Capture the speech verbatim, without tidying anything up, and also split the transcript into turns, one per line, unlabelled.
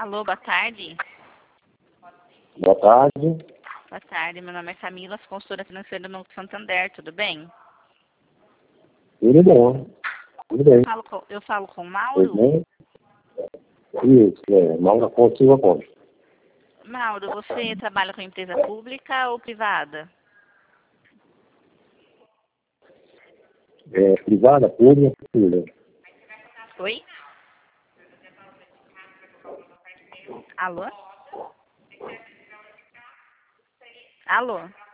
Alô, boa tarde.
Boa tarde.
Boa tarde, meu nome é Camila, sou consultora financeira do Banco Santander, tudo bem?
Tudo bom. Tudo bem.
Eu falo com, eu falo com o
Tudo
Mauro?
bem? Isso, é. Mauro Afonso Silva Ponte.
Mauro, você trabalha com empresa pública ou privada?
É, privada, pública, pública.
Oi? Alô? Alô?